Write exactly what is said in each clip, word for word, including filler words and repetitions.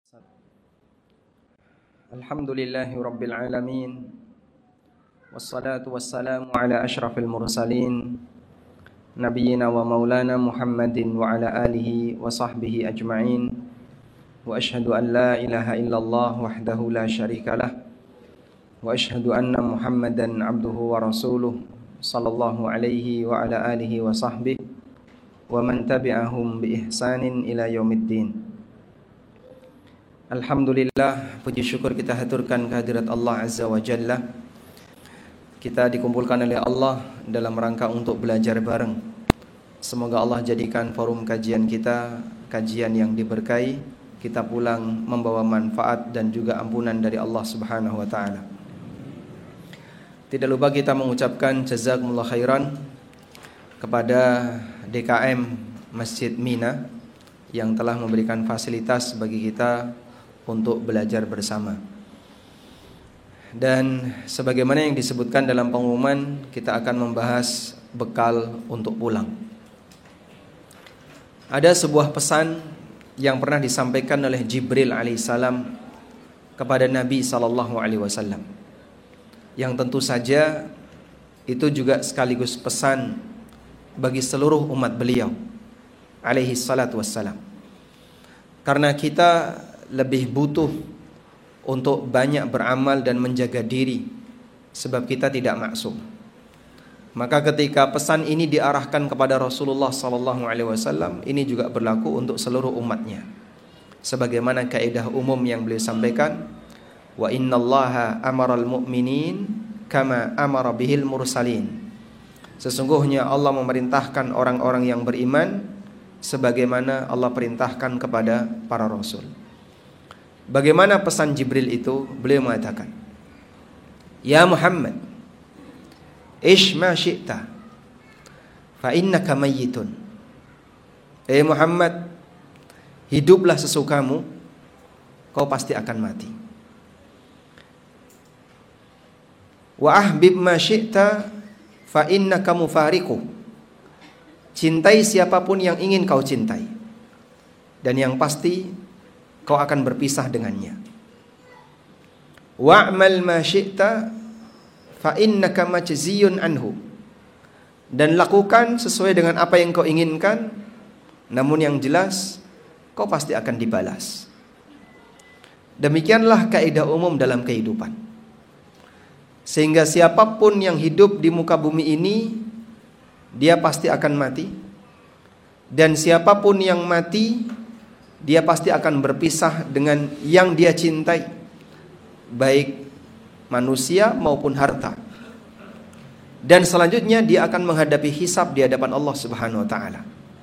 Alhamdulillahi Rabbil Alamin, wassalatu wassalamu ala ashrafil mursalin, Nabiyyina wa maulana Muhammadin wa ala alihi wa sahbihi ajma'in. Wa ashhadu an la ilaha illallah wahdahu la syarikalah, wa ashhadu anna Muhammadan abduhu wa rasuluh, sallallahu alaihi wa ala alihi wa sahbihi wa man tabi'ahum bi ihsanin ila yaumiddin. Alhamdulillah, puji syukur kita haturkan kehadirat Allah Azza wa Jalla. Kita dikumpulkan oleh Allah dalam rangka untuk belajar bareng. Semoga Allah jadikan forum kajian kita kajian yang diberkahi. Kita pulang membawa manfaat dan juga ampunan dari Allah Subhanahu wa taala. Tidak lupa kita mengucapkan jazakumullah khairan kepada D K M Masjid Mina yang telah memberikan fasilitas bagi kita untuk belajar bersama. Dan sebagaimana yang disebutkan dalam pengumuman, kita akan membahas bekal untuk pulang. Ada sebuah pesan yang pernah disampaikan oleh Jibril alaihissalam kepada Nabi sallallahu alaihi wasallam, yang tentu saja itu juga sekaligus pesan bagi seluruh umat beliau alaihi salatu wassalam. Karena kita lebih butuh untuk banyak beramal dan menjaga diri, sebab kita tidak maksum. Maka ketika pesan ini diarahkan kepada Rasulullah sallallahu alaihi wasallam, ini juga berlaku untuk seluruh umatnya. Sebagaimana kaidah umum yang beliau sampaikan, wa innallaha amaral mu'minin kama amara bihil mursalin. Sesungguhnya Allah memerintahkan orang-orang yang beriman sebagaimana Allah perintahkan kepada para rasul. Bagaimana pesan Jibril itu? Beliau mengatakan, ya Muhammad, ish ma syi'ta fa innaka mayyitun. Eh Muhammad, hiduplah sesukamu, kau pasti akan mati. Wa ahbib ma syi'ta fa innaka mufariqu. Cintai siapapun yang ingin kau cintai, dan yang pasti kau akan berpisah dengannya. Wa'mal ma syi'ta fa innaka majziyun anhu. Dan lakukan sesuai dengan apa yang kau inginkan, namun yang jelas kau pasti akan dibalas. Demikianlah kaidah umum dalam kehidupan. Sehingga siapapun yang hidup di muka bumi ini, dia pasti akan mati. Dan siapapun yang mati, dia pasti akan berpisah dengan yang dia cintai, baik manusia maupun harta. Dan selanjutnya dia akan menghadapi hisab di hadapan Allah Subhanahu wa taala.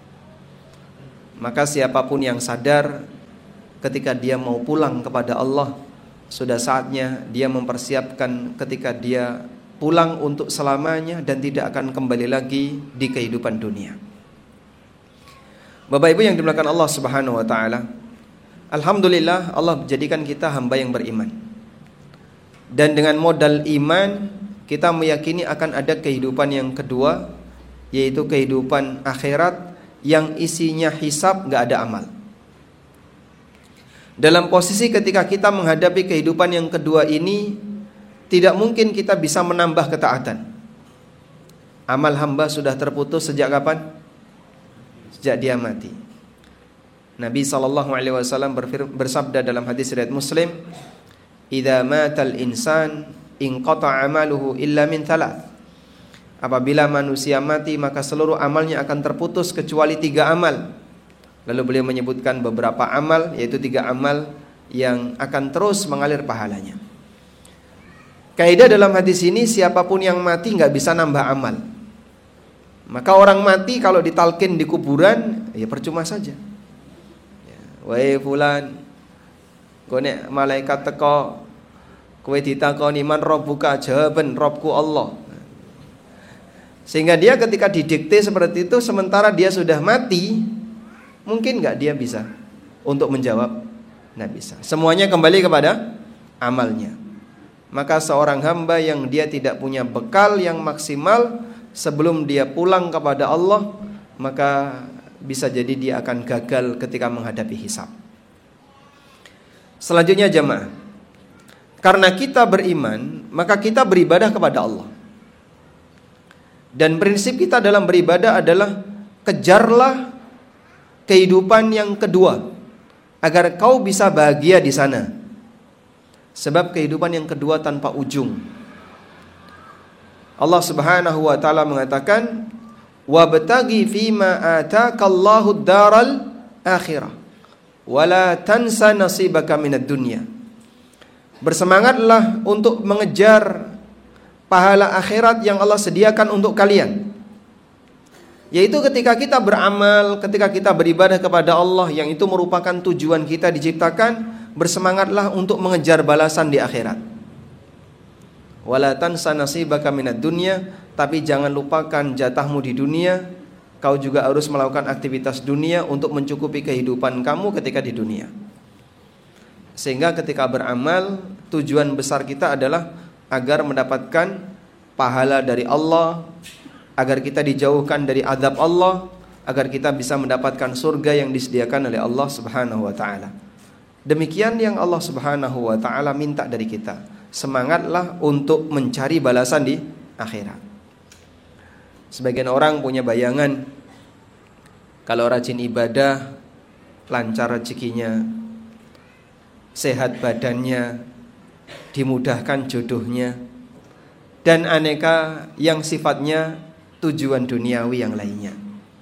Maka siapapun yang sadar ketika dia mau pulang kepada Allah, sudah saatnya dia mempersiapkan ketika dia pulang untuk selamanya dan tidak akan kembali lagi di kehidupan dunia. Bapak Ibu yang dimuliakan Allah Subhanahu wa taala, alhamdulillah Allah jadikan kita hamba yang beriman. Dan dengan modal iman kita meyakini akan ada kehidupan yang kedua, yaitu kehidupan akhirat yang isinya hisab, gak ada amal. Dalam posisi ketika kita menghadapi kehidupan yang kedua ini, tidak mungkin kita bisa menambah ketaatan. Amal hamba sudah terputus sejak kapan? Sejak dia mati. Nabi sallallahu alaihi wasallam bersabda dalam hadis riwayat Muslim, "Idza matal insan inqata 'amaluhu illa min thalath." Apabila manusia mati, maka seluruh amalnya akan terputus kecuali tiga amal. Lalu beliau menyebutkan beberapa amal, yaitu tiga amal yang akan terus mengalir pahalanya. Kaidah dalam hadis ini, siapapun yang mati nggak bisa nambah amal. Maka orang mati kalau ditalkin di kuburan, ya percuma saja. Ya, wahai fulan, kowe nek malaikat teko, kowe ditakoni man rabbuka, jawaban Rabbku Allah. Sehingga dia ketika didikte seperti itu, sementara dia sudah mati, mungkin nggak dia bisa untuk menjawab? Nggak bisa. Semuanya kembali kepada amalnya. Maka seorang hamba yang dia tidak punya bekal yang maksimal sebelum dia pulang kepada Allah, maka bisa jadi dia akan gagal ketika menghadapi hisab. Selanjutnya jamaah, karena kita beriman, maka kita beribadah kepada Allah. Dan prinsip kita dalam beribadah adalah kejarlah kehidupan yang kedua agar kau bisa bahagia di sana. Sebab kehidupan yang kedua tanpa ujung. Allah Subhanahu wa taala mengatakan, "Wabtaghi fima ataakallahu ad-daral akhirah, wala tansa nasibaka minad dunya." Bersemangatlah untuk mengejar pahala akhirat yang Allah sediakan untuk kalian. Yaitu ketika kita beramal, ketika kita beribadah kepada Allah, yang itu merupakan tujuan kita diciptakan, bersemangatlah untuk mengejar balasan di akhirat. Wala tansa nasibaka minad dunya, tapi jangan lupakan jatahmu di dunia. Kau juga harus melakukan aktivitas dunia untuk mencukupi kehidupan kamu ketika di dunia. Sehingga ketika beramal, tujuan besar kita adalah agar mendapatkan pahala dari Allah, agar kita dijauhkan dari azab Allah, agar kita bisa mendapatkan surga yang disediakan oleh Allah Subhanahu wa taala. Demikian yang Allah Subhanahu wa taala minta dari kita. Semangatlah untuk mencari balasan di akhirat. Sebagian orang punya bayangan kalau rajin ibadah, lancar rezekinya, sehat badannya, dimudahkan jodohnya, dan aneka yang sifatnya tujuan duniawi yang lainnya.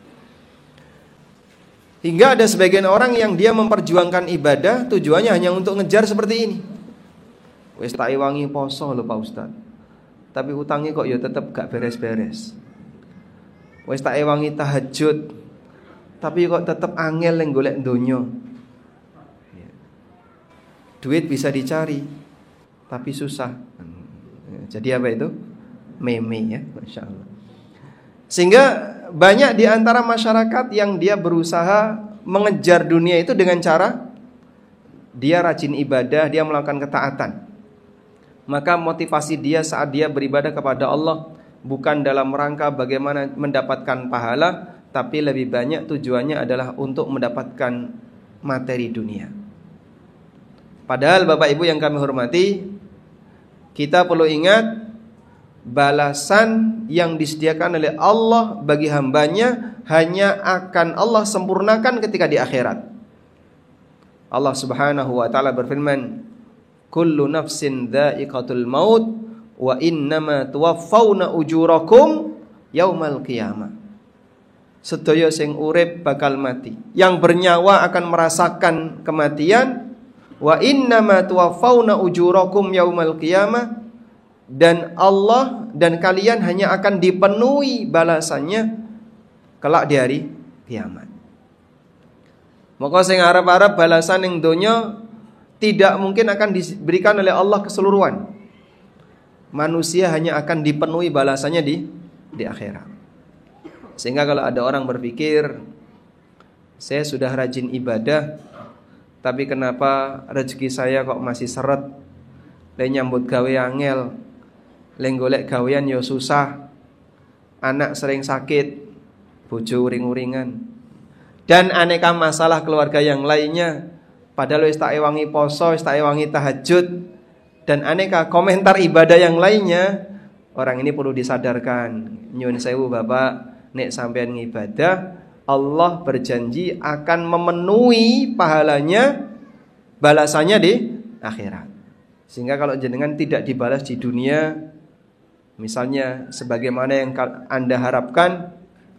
Hingga ada sebagian orang yang dia memperjuangkan ibadah tujuannya hanya untuk ngejar seperti ini. Wes tak ewangi poso lho Pak Ustaz, tapi utangnya kok ya tetep gak beres-beres. Wes tak ewangi tahajud, tapi kok tetep angel yang golek donya. Duit bisa dicari, tapi susah. Jadi apa itu? Meme ya, Masya Allah. Sehingga banyak di antara masyarakat yang dia berusaha mengejar dunia itu dengan cara dia rajin ibadah, dia melakukan ketaatan. Maka motivasi dia saat dia beribadah kepada Allah bukan dalam rangka bagaimana mendapatkan pahala, tapi lebih banyak tujuannya adalah untuk mendapatkan materi dunia. Padahal Bapak Ibu yang kami hormati, kita perlu ingat balasan yang disediakan oleh Allah bagi hambanya hanya akan Allah sempurnakan ketika di akhirat. Allah Subhanahu wa taala berfirman, "Kullu nafsin dha'iqatul maut wa innama tuwaffawna ujurakum yaumal qiyamah." Sedaya sing urip bakal mati. Yang bernyawa akan merasakan kematian. Wa innama tuwaffawna ujurakum yaumal qiyamah. Dan Allah dan kalian hanya akan dipenuhi balasannya kelak di hari kiamat. Maka sing arep-arep balasan ning donya tidak mungkin akan diberikan oleh Allah keseluruhan. Manusia hanya akan dipenuhi balasannya di di akhirat. Sehingga kalau ada orang berpikir, saya sudah rajin ibadah, tapi kenapa rezeki saya kok masih seret? Le nyambut gawe angel, le golek gawean yo susah, anak sering sakit, bojo uring-uringan, dan aneka masalah keluarga yang lainnya. Padahal wis tak ewangi poso, wis tak ewangi tahajud, dan aneka komentar ibadah yang lainnya. Orang ini perlu disadarkan. Nyuwun sewu Bapak, nek sampean ngibadah, Allah berjanji akan memenuhi pahalanya, balasannya di akhirat. Sehingga kalau jenengan tidak dibalas di dunia, misalnya sebagaimana yang Anda harapkan,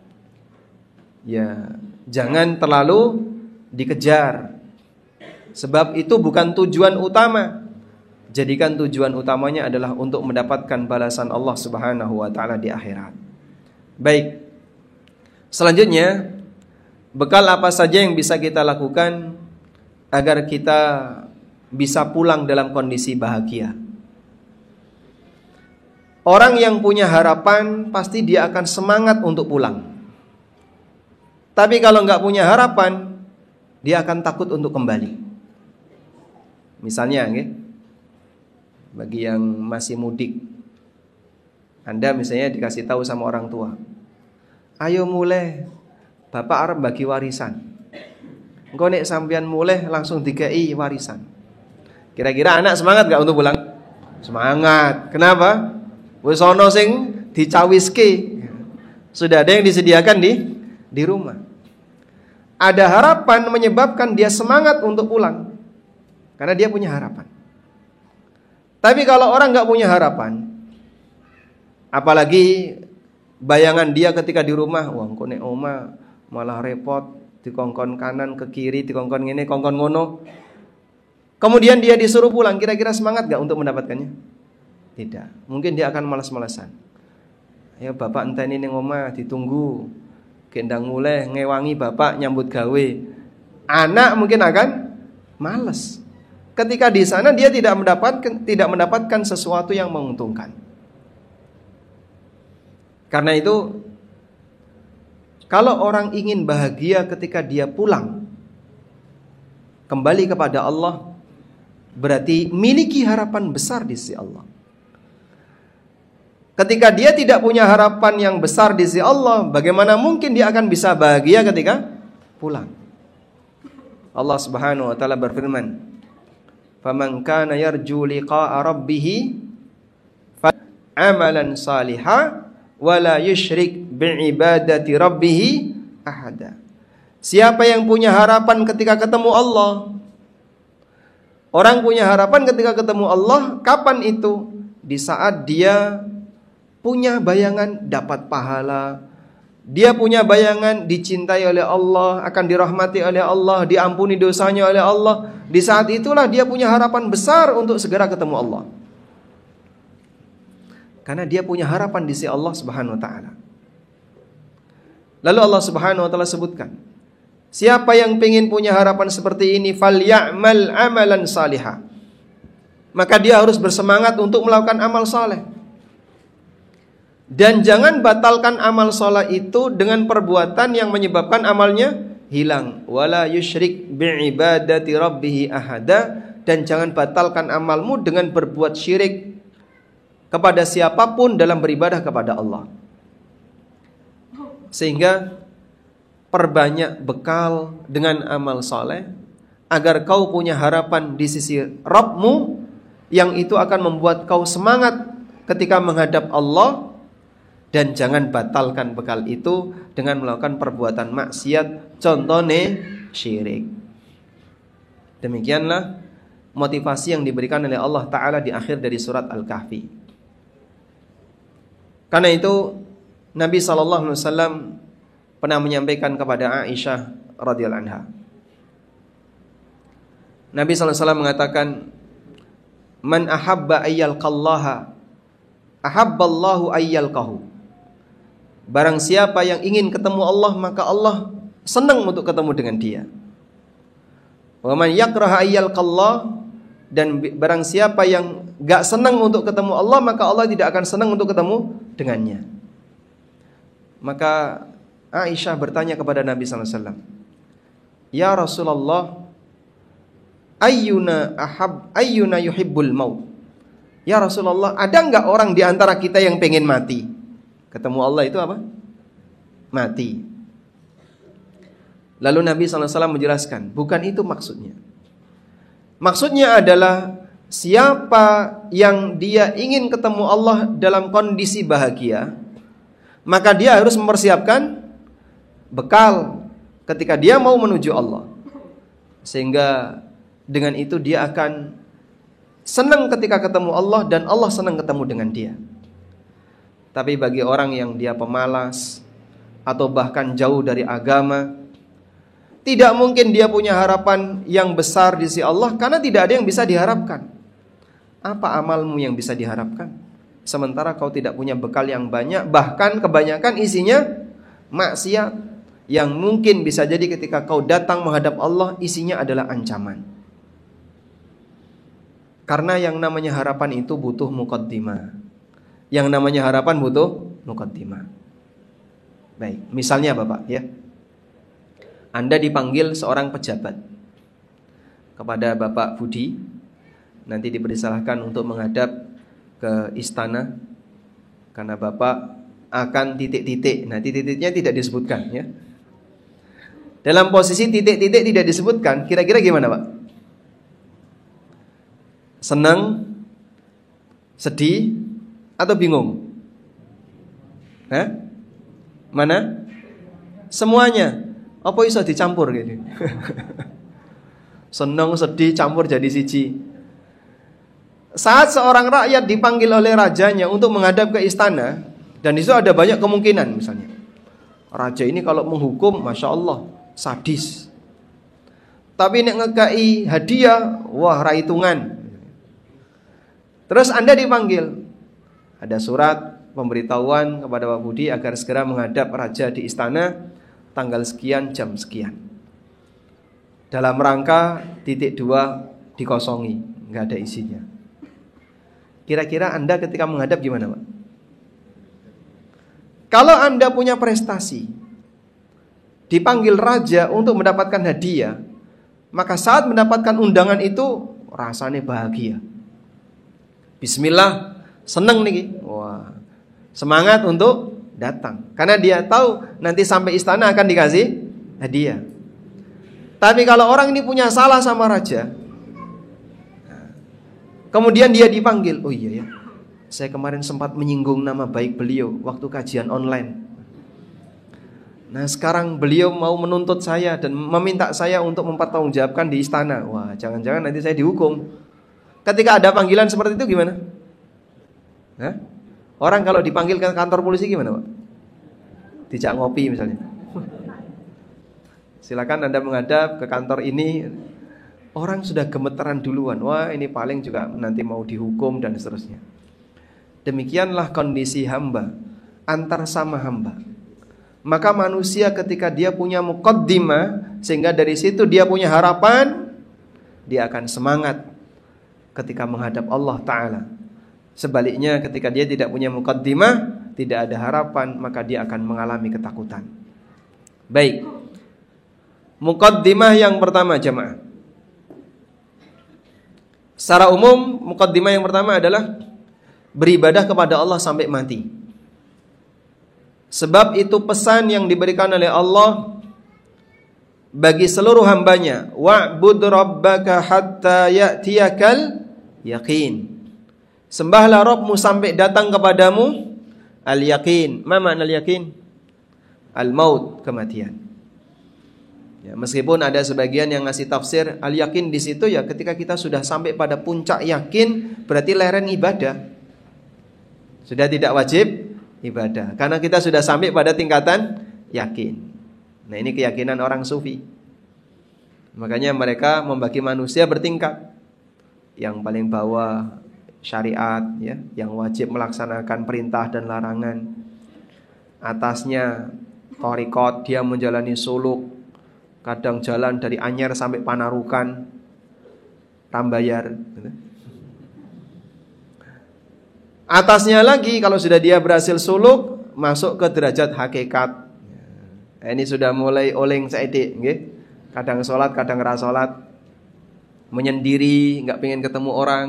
ya jangan terlalu dikejar. Sebab itu bukan tujuan utama. Jadikan tujuan utamanya adalah untuk mendapatkan balasan Allah Subhanahu wa taala di akhirat. Baik. Selanjutnya, bekal apa saja yang bisa kita lakukan agar kita bisa pulang dalam kondisi bahagia? Orang yang punya harapan pasti dia akan semangat untuk pulang. Tapi kalau nggak punya harapan, dia akan takut untuk kembali. Misalnya, okay, bagi yang masih mudik, Anda misalnya dikasih tahu sama orang tua, ayo mulai, Bapak arep bagi warisan. Engko nek sampean mulai langsung dikai warisan. Kira-kira anak semangat gak untuk pulang? Semangat. Kenapa? Wis ana sing dicawiske. Sudah ada yang disediakan di di rumah. Ada harapan menyebabkan dia semangat untuk pulang. Karena dia punya harapan. Tapi kalau orang gak punya harapan, apalagi bayangan dia ketika di rumah, wah engko nek oma malah repot, dikongkon kanan ke kiri, dikongkon ngene, kongkon ngono. Kemudian dia disuruh pulang, kira-kira semangat gak untuk mendapatkannya? Tidak. Mungkin dia akan malas-malasan. Ya bapak enteni ning omah ditunggu. Gendang mulai ngewangi bapak nyambut gawe. Anak mungkin akan malas. Ketika di sana dia tidak mendapatkan tidak mendapatkan sesuatu yang menguntungkan. Karena itu kalau orang ingin bahagia ketika dia pulang kembali kepada Allah, berarti miliki harapan besar di sisi Allah. Ketika dia tidak punya harapan yang besar di sisi Allah, bagaimana mungkin dia akan bisa bahagia ketika pulang? Allah Subhanahu wa taala berfirman, "Faman kana yarju liqa'a rabbih fa'amalan salihah wa la yusyrik bi'ibadati rabbih ahada." Siapa yang punya harapan ketika ketemu Allah? Orang punya harapan ketika ketemu Allah, kapan itu? Di saat dia punya bayangan dapat pahala, dia punya bayangan dicintai oleh Allah, akan dirahmati oleh Allah, diampuni dosanya oleh Allah. Di saat itulah dia punya harapan besar untuk segera ketemu Allah. Karena dia punya harapan di sisi Allah Subhanahu wa taala. Lalu Allah Subhanahu wa taala sebutkan, siapa yang ingin punya harapan seperti ini, falyamal amalan salihah. Maka dia harus bersemangat untuk melakukan amal saleh. Dan jangan batalkan amal saleh itu dengan perbuatan yang menyebabkan amalnya hilang. Wala yusyrik bi'ibadati rabbih ahada. Dan jangan batalkan amalmu dengan berbuat syirik kepada siapapun dalam beribadah kepada Allah. Sehingga perbanyak bekal dengan amal saleh agar kau punya harapan di sisi Rabbmu, yang itu akan membuat kau semangat ketika menghadap Allah. Dan jangan batalkan bekal itu dengan melakukan perbuatan maksiat, contohnya syirik. Demikianlah motivasi yang diberikan oleh Allah Ta'ala di akhir dari surat Al-Kahfi. Karena itu Nabi shallallahu alaihi wasallam pernah menyampaikan kepada Aisyah radhiyallahu anha. Nabi shallallahu alaihi wasallam mengatakan, "Man ahabba ayyalqallaha ahabballahu ayyalqahu." Barang siapa yang ingin ketemu Allah, maka Allah senang untuk ketemu dengan dia. Wa man yakraha ayyalqallah, dan barang siapa yang gak senang untuk ketemu Allah, maka Allah tidak akan senang untuk ketemu dengannya. Maka Aisyah bertanya kepada Nabi sallallahu alaihi wasallam, "Ya Rasulullah, ayyuna ahab ayyuna yuhibbul maut?" Ya Rasulullah, ada enggak orang di antara kita yang pengen mati? Ketemu Allah itu apa? Mati. Lalu Nabi shallallahu alaihi wasallam menjelaskan, bukan itu maksudnya. Maksudnya adalah siapa yang dia ingin ketemu Allah dalam kondisi bahagia, maka dia harus mempersiapkan bekal ketika dia mau menuju Allah. Sehingga dengan itu dia akan senang ketika ketemu Allah, dan Allah senang ketemu dengan dia. Tapi bagi orang yang dia pemalas atau bahkan jauh dari agama, tidak mungkin dia punya harapan yang besar di sisi Allah, karena tidak ada yang bisa diharapkan. Apa amalmu yang bisa diharapkan? Sementara kau tidak punya bekal yang banyak, bahkan kebanyakan isinya maksiat, yang mungkin bisa jadi ketika kau datang menghadap Allah, isinya adalah ancaman. Karena yang namanya harapan itu butuh muqaddimah. Yang namanya harapan butuh muqaddimah. Baik, misalnya Bapak ya, Anda dipanggil seorang pejabat kepada Bapak Budi, nanti dipersilahkan untuk menghadap ke istana, karena Bapak akan titik-titik. Nah, titik-titiknya tidak disebutkan ya. Dalam posisi titik-titik tidak disebutkan, kira-kira gimana Pak? Senang, sedih, atau bingung? Hah? Mana? Semuanya. Apa iso dicampur gitu? Senang, sedih, campur jadi siji. Saat seorang rakyat dipanggil oleh rajanya untuk menghadap ke istana, dan itu ada banyak kemungkinan, misalnya raja ini kalau menghukum, masya Allah, sadis. Tapi nek ngekai hadiah, wah raitungan. Terus Anda dipanggil, ada surat pemberitahuan kepada Pak Budi agar segera menghadap raja di istana tanggal sekian jam sekian. Dalam rangka titik dua dikosongi, nggak ada isinya. Kira-kira Anda ketika menghadap gimana, Pak? Kalau Anda punya prestasi, dipanggil raja untuk mendapatkan hadiah, maka saat mendapatkan undangan itu rasanya bahagia. Bismillah, seneng nih. Wah, semangat untuk datang. Karena dia tahu nanti sampai istana akan dikasih hadiah. Tapi kalau orang ini punya salah sama raja, kemudian dia dipanggil, oh iya ya, saya kemarin sempat menyinggung nama baik beliau waktu kajian online. Nah sekarang beliau mau menuntut saya dan meminta saya untuk mempertanggungjawabkan di istana. Wah, jangan-jangan nanti saya dihukum. Ketika ada panggilan seperti itu gimana? Hah? Orang kalau dipanggil ke kantor polisi gimana, Pak? Dijak ngopi misalnya. Silakan Anda menghadap ke kantor ini. Orang sudah gemeteran duluan. Wah, ini paling juga nanti mau dihukum dan seterusnya. Demikianlah kondisi hamba antar sama hamba. Maka manusia ketika dia punya muqaddimah, sehingga dari situ dia punya harapan, dia akan semangat ketika menghadap Allah Ta'ala. Sebaliknya ketika dia tidak punya muqaddimah, tidak ada harapan, maka dia akan mengalami ketakutan. Baik, muqaddimah yang pertama jamaah. Secara umum, muqaddimah yang pertama adalah beribadah kepada Allah sampai mati. Sebab itu pesan yang diberikan oleh Allah bagi seluruh hambanya. Wa'bud rabbaka hatta ya'tiyakal yaqin. Sembahlah Rabbmu sampai datang kepadamu al-yaqin. Ma makna al-yaqin? Al-maut, kematian. Ya, meskipun ada sebagian yang ngasih tafsir al-yakin di situ ya ketika kita sudah sampai pada puncak yakin, berarti lereng ibadah. Sudah tidak wajib ibadah karena kita sudah sampai pada tingkatan yakin. Nah, ini keyakinan orang sufi. Makanya mereka membagi manusia bertingkat. Yang paling bawah syariat ya, yang wajib melaksanakan perintah dan larangan. Atasnya thariqat, dia menjalani suluk. Kadang jalan dari Anyer sampai Panarukan, Tambayar. Atasnya lagi kalau sudah dia berhasil suluk, masuk ke derajat hakikat. Ini sudah mulai oleng saedik, nggih. Kadang sholat, kadang ra sholat, menyendiri, nggak pengen ketemu orang.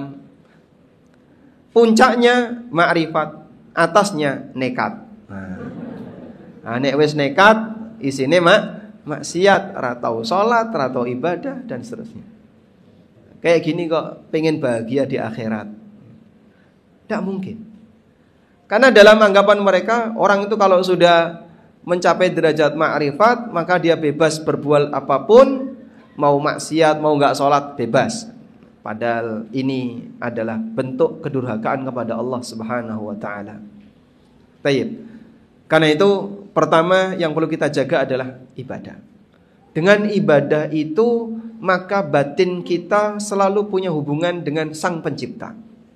Puncaknya ma'rifat, atasnya nekat. Nah, nek wis nekat, isine mak maksiat, ratau sholat, ratau ibadah dan seterusnya. Kayak gini kok pengen bahagia di akhirat? Tidak mungkin. Karena dalam anggapan mereka, orang itu kalau sudah mencapai derajat ma'rifat, maka dia bebas berbuat apapun, mau maksiat, mau nggak sholat, bebas. Padahal ini adalah bentuk kedurhakaan kepada Allah Subhanahu wa ta'ala. Tayyib. Karena itu pertama yang perlu kita jaga adalah ibadah. Dengan ibadah itu maka batin kita selalu punya hubungan dengan Sang Pencipta.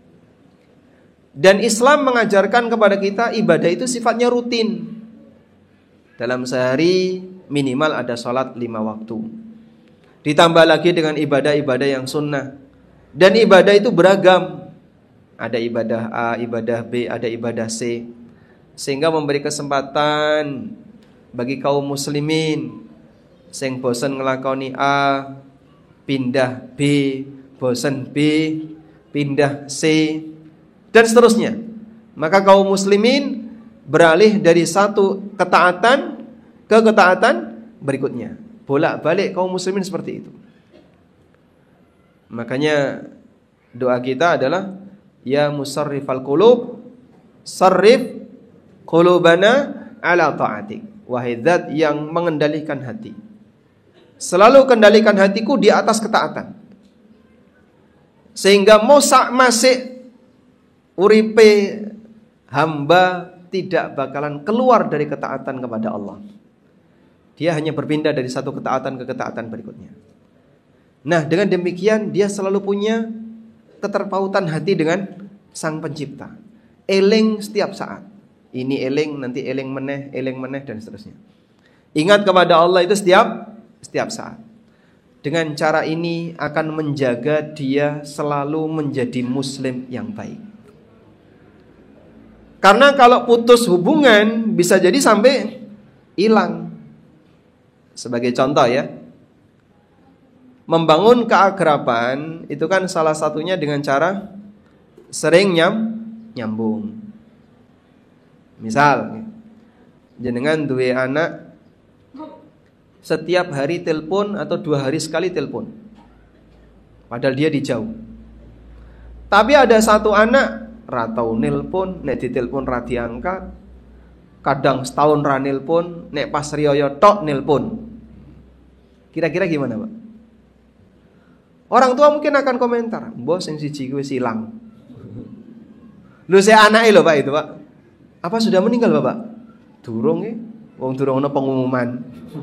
Dan Islam mengajarkan kepada kita ibadah itu sifatnya rutin. Dalam sehari minimal ada sholat lima waktu. Ditambah lagi dengan ibadah-ibadah yang sunnah. Dan ibadah itu beragam. Ada ibadah A, ibadah B, ada ibadah C. Sehingga memberi kesempatan bagi kaum muslimin sing bosen ngelakoni A, pindah B, bosen B, pindah C, dan seterusnya. Maka kaum muslimin beralih dari satu ketaatan ke ketaatan berikutnya. Bolak-balik kaum muslimin seperti itu. Makanya Doa kita adalah ya musarrifal qulub, sarrif qulubana ala ta'atik. Wahai zat yang mengendalikan hati, selalu kendalikan hatiku di atas ketaatan. Sehingga mosak masik uripe hamba tidak bakalan keluar dari ketaatan kepada Allah. Dia hanya berpindah dari satu ketaatan ke ketaatan berikutnya. Nah, dengan demikian dia selalu punya keterpautan hati dengan Sang Pencipta. Eling setiap saat. Ini eling, nanti eling meneh, eling meneh, dan seterusnya. Ingat kepada Allah itu setiap setiap saat. Dengan cara ini akan menjaga dia selalu menjadi muslim yang baik. Karena kalau putus hubungan bisa jadi sampai hilang. Sebagai contoh ya, membangun keakraban itu kan salah satunya dengan cara sering nyam, nyambung. Misal, jenengan duwe anak, setiap hari telepon atau dua hari sekali telepon, padahal dia di jauh. Tapi ada satu anak ratau nelpon, nek ditelepon ra diangkat, kadang setahun ra nelpon, nek pas riyo tok nelpon. Kira-kira gimana, Pak? Orang tua mungkin akan komentar, "Bos sing siji kuwi silang." Lu saya anake lho, Pak, itu, Pak. Apa sudah meninggal, Bapak? Durung nggih. Wong durung ana pengumuman.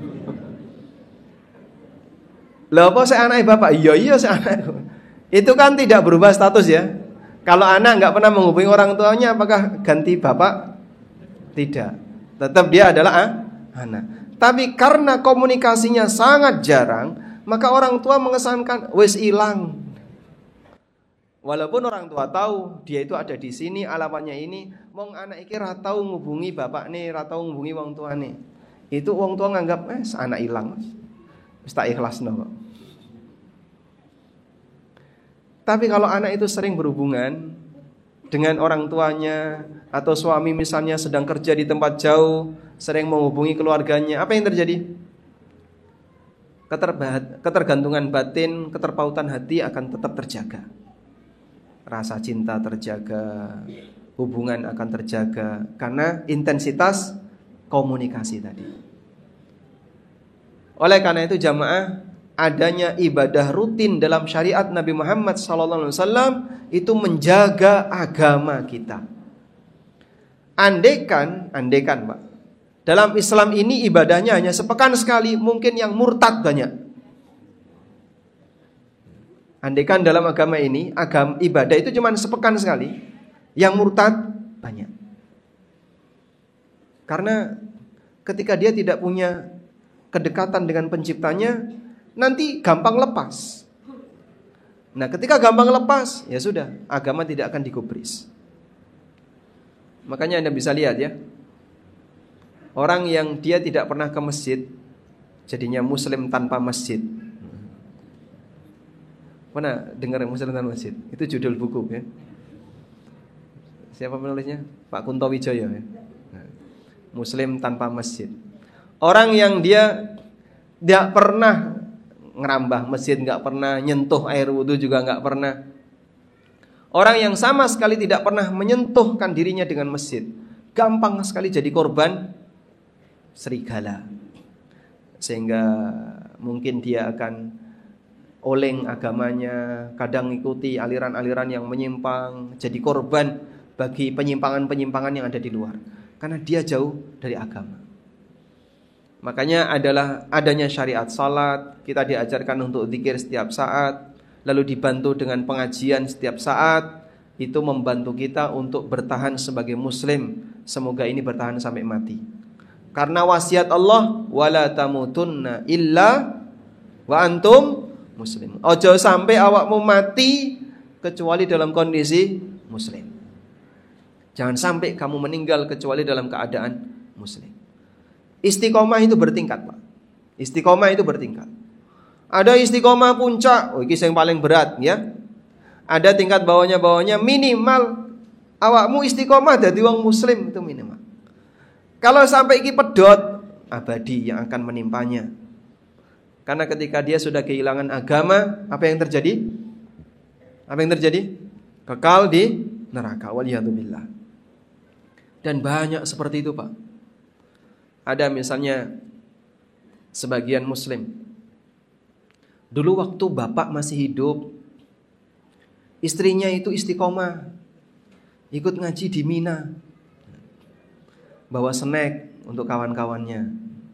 Lah apa saya anake Bapak? Iya iya saya anake. Itu kan tidak berubah status ya. Kalau anak enggak pernah menghubungi orang tuanya, apakah ganti Bapak? Tidak. Tetap dia adalah ah, anak. Tapi karena komunikasinya sangat jarang, maka orang tua mengesankan wis ilang. Walaupun orang tua tahu dia itu ada di sini, alamatnya ini, wong anak iki ra tau ngubungi bapak nih, ra tau ngubungi wong tuane. Itu wong tua nganggap eh anak ilang. Wis tak ikhlasno kok. Tapi kalau anak itu sering berhubungan dengan orang tuanya, atau suami misalnya sedang kerja di tempat jauh, sering menghubungi keluarganya, apa yang terjadi? Keterba- ketergantungan batin, keterpautan hati akan tetap terjaga. Rasa cinta terjaga, hubungan akan terjaga, karena intensitas komunikasi tadi. Oleh karena itu jamaah, adanya ibadah rutin dalam syariat Nabi Muhammad sallallahu alaihi wasallam itu menjaga agama kita. Andaikan, andaikan Pak, dalam Islam ini ibadahnya hanya sepekan sekali, mungkin yang murtad banyak. Andaikan dalam agama ini, agama ibadah itu cuma sepekan sekali, yang murtad banyak. Karena ketika dia tidak punya kedekatan dengan penciptanya, nanti gampang lepas. Nah, ketika gampang lepas, ya sudah, agama tidak akan digubris. Makanya Anda bisa lihat ya, orang yang dia tidak pernah ke masjid, jadinya muslim tanpa masjid. Pernah dengar muslim tanpa masjid? Itu judul buku ya. Siapa penulisnya? Pak Kunto Wijoyo ya. Muslim tanpa masjid. Orang yang dia tidak pernah ngerambah masjid, nggak pernah nyentuh air wudhu juga nggak pernah. Orang yang sama sekali tidak pernah menyentuhkan dirinya dengan masjid, gampang sekali jadi korban serigala. Sehingga mungkin dia akan oleng agamanya, kadang ikuti aliran-aliran yang menyimpang, jadi korban bagi penyimpangan-penyimpangan yang ada di luar, karena dia jauh dari agama. Makanya adalah adanya syariat salat, kita diajarkan untuk zikir setiap saat, lalu dibantu dengan pengajian setiap saat, itu membantu kita untuk bertahan sebagai muslim. Semoga ini bertahan sampai mati. Karena wasiat Allah, wala tamutunna illa wa antum muslim. Ojo sampai awakmu mati kecuali dalam kondisi muslim. Jangan sampai kamu meninggal kecuali dalam keadaan muslim. Istiqomah itu bertingkat, Pak. Istiqomah itu bertingkat. Ada istiqomah puncak, oh ini yang paling berat ya. Ada tingkat bawahnya-bawahnya, minimal awakmu istiqomah dadi wong muslim itu minimal. Kalau sampai iki pedot, abadi yang akan menimpanya. Karena ketika dia sudah kehilangan agama, apa yang terjadi? Apa yang terjadi? Kekal di neraka. Waliyadzubillah. Dan banyak seperti itu, Pak. Ada misalnya sebagian muslim, dulu waktu bapak masih hidup, istrinya itu istiqomah, ikut ngaji di Mina, bawa snack untuk kawan-kawannya.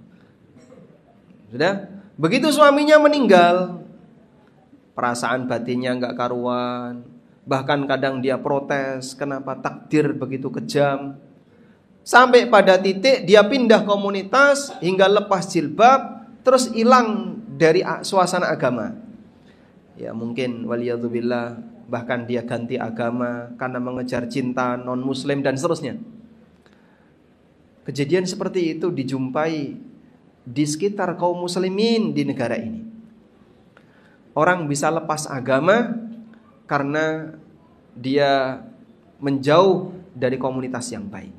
Sudah, begitu suaminya meninggal, perasaan batinnya nggak karuan, bahkan kadang dia protes, kenapa takdir begitu kejam. Sampai pada titik dia pindah komunitas hingga lepas jilbab, terus hilang dari suasana agama. Ya mungkin waliyadzubillah, bahkan dia ganti agama karena mengejar cinta non muslim dan seterusnya. Kejadian seperti itu dijumpai di sekitar kaum muslimin di negara ini. Orang bisa lepas agama karena dia menjauh dari komunitas yang baik.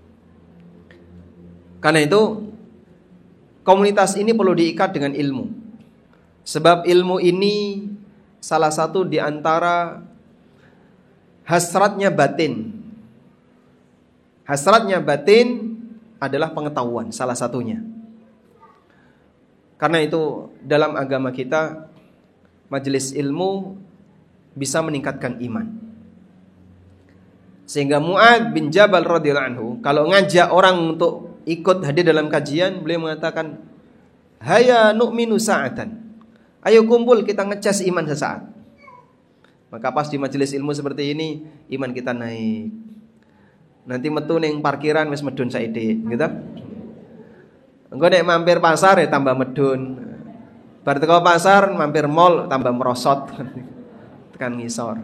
Karena itu komunitas ini perlu diikat dengan ilmu. Sebab ilmu ini salah satu di antara hasratnya batin. Hasratnya batin adalah pengetahuan, salah satunya. Karena itu dalam agama kita, majelis ilmu bisa meningkatkan iman. Sehingga Mu'adz bin Jabal radhiyallahu anhu kalau ngajak orang untuk ikut hadir dalam kajian, beliau mengatakan, "Haya nu'minu sa'atan." Ayo kumpul kita ngecas iman sesaat. Maka pas di majelis ilmu seperti ini, iman kita naik. Nanti metu ning parkiran wis medun saiki, gitu. Engko nek mampir pasar ya tambah medun. Bar teko pasar mampir mall tambah merosot. Tekan ngisor.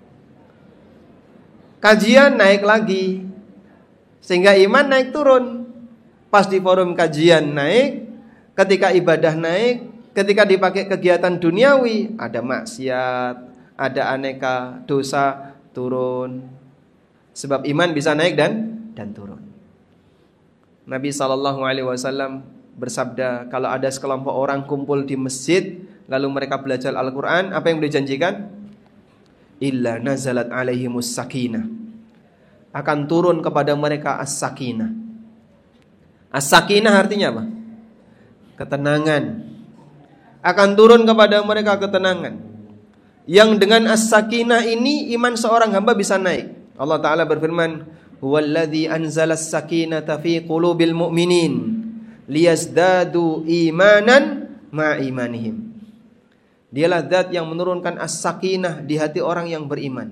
Kajian naik lagi. Sehingga iman naik turun. Pas di forum kajian naik, ketika ibadah naik, ketika dipakai kegiatan duniawi, ada maksiat, ada aneka dosa turun. Sebab iman bisa naik dan dan turun. Nabi shallallahu alaihi wasallam bersabda, kalau ada sekelompok orang kumpul di masjid, lalu mereka belajar Al-Quran, apa yang dijanjikan? Illa nazalat alaihimus sakinah. Akan turun kepada mereka as-sakinah. As-sakinah artinya apa? Ketenangan. Akan turun kepada mereka ketenangan. Yang dengan as-sakinah ini iman seorang hamba bisa naik. Allah Ta'ala berfirman, huwallazi anzalas sakinata fi qulubil mu'minin liyazdadu imanan ma'imanihim. Dialah zat yang menurunkan as-sakinah di hati orang yang beriman,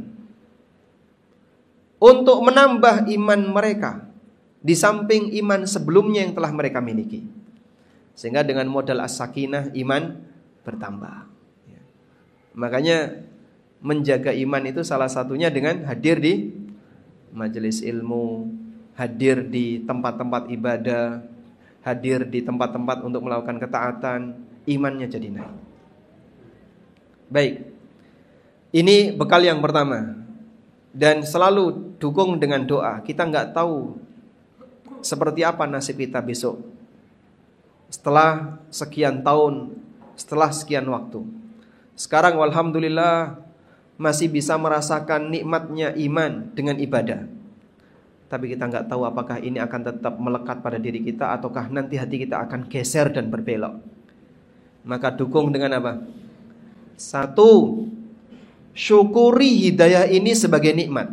untuk menambah iman mereka di samping iman sebelumnya yang telah mereka miliki. Sehingga dengan modal as-sakinah iman bertambah. Makanya menjaga iman itu salah satunya dengan hadir di majelis ilmu, hadir di tempat-tempat ibadah, hadir di tempat-tempat untuk melakukan ketaatan, imannya jadi naik. Baik, ini bekal yang pertama. Dan selalu dukung dengan doa. Kita nggak tahu seperti apa nasib kita besok, setelah sekian tahun, setelah sekian waktu. Sekarang walhamdulillah masih bisa merasakan nikmatnya iman dengan ibadah. Tapi kita nggak tahu apakah ini akan tetap melekat pada diri kita, ataukah nanti hati kita akan geser dan berbelok. Maka dukung dengan apa? Satu, syukuri hidayah ini sebagai nikmat.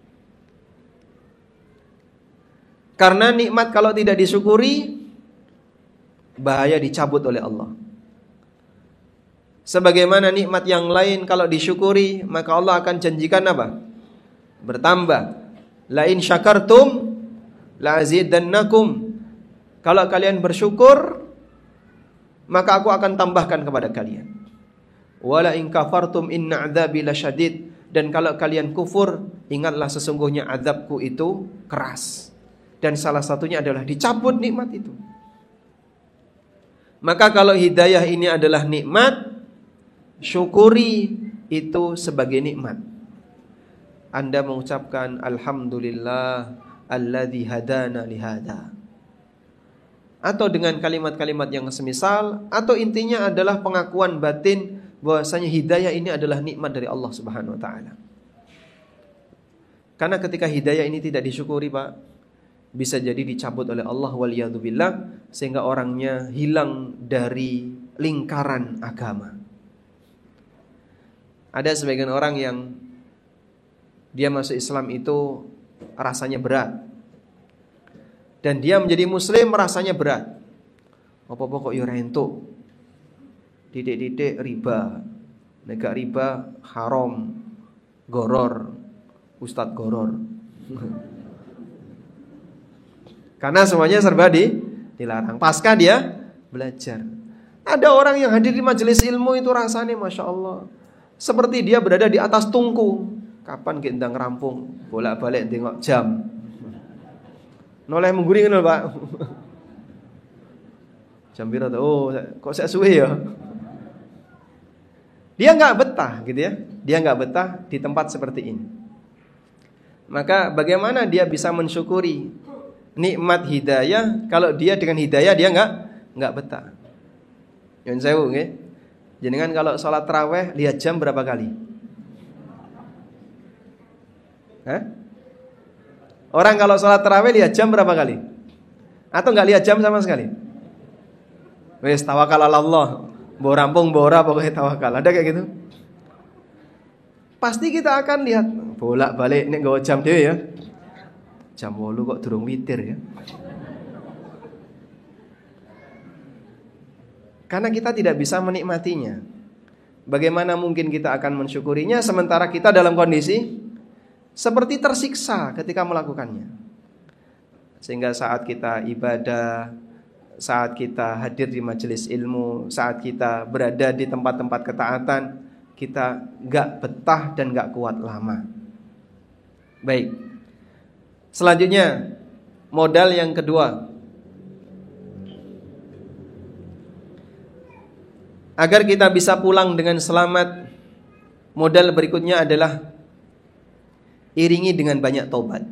Karena nikmat kalau tidak disyukuri, bahaya dicabut oleh Allah. Sebagaimana nikmat yang lain kalau disyukuri, maka Allah akan janjikan apa? Bertambah. La in syakartum la azidannakum. Kalau kalian bersyukur, maka aku akan tambahkan kepada kalian. Wala in kafartum inna adzabi lasyadid. Dan kalau kalian kufur, ingatlah sesungguhnya azabku itu keras. Dan salah satunya adalah dicabut nikmat itu. Maka kalau hidayah ini adalah nikmat, syukuri itu sebagai nikmat. Anda mengucapkan alhamdulillah alladzi hadana lihada, atau dengan kalimat-kalimat yang semisal, atau intinya adalah pengakuan batin bahwasanya hidayah ini adalah nikmat dari Allah Subhanahu wa taala. Karena ketika hidayah ini tidak disyukuri, Pak, bisa jadi dicabut oleh Allah waliyadzubillah, sehingga orangnya hilang dari lingkaran agama. Ada sebagian orang yang dia masuk Islam itu rasanya berat, dan dia menjadi muslim rasanya berat. Apa-apa kok yo rentuk. Titik-titik riba. Nek riba haram, goror, ustadz goror. Karena semuanya serba di, dilarang. Pasca dia belajar. Ada orang yang hadir di majelis ilmu itu rasanya Masya Allah, seperti dia berada di atas tungku. Kapan kita ngerampung, bolak-balik tengok jam. Noleh mengguring nol, Pak. Jam pira tuh? Oh, kok saya suwe ya? Dia nggak betah gitu ya. Dia nggak betah di tempat seperti ini. Maka bagaimana dia bisa mensyukuri nikmat hidayah kalau dia dengan hidayah dia nggak nggak betah? Yang saya nggih. Jenengan kalau sholat tarawih lihat jam berapa kali? Hah? Orang kalau sholat tarawih lihat jam berapa kali? Atau nggak lihat jam sama sekali? Wes tawakal ala Allah, bawa rampung bora pokoknya tawakal. Ada kayak gitu? Pasti kita akan lihat bolak-balik nek nggawa jam dhewe ya. Jam wolu kok durung witir ya. Karena kita tidak bisa menikmatinya. Bagaimana mungkin kita akan mensyukurinya sementara kita dalam kondisi seperti tersiksa ketika melakukannya. Sehingga saat kita ibadah, saat kita hadir di majelis ilmu, saat kita berada di tempat-tempat ketaatan, kita gak betah dan gak kuat lama. Baik. Selanjutnya, modal yang kedua. Agar kita bisa pulang dengan selamat, modal berikutnya adalah iringi dengan banyak taubat.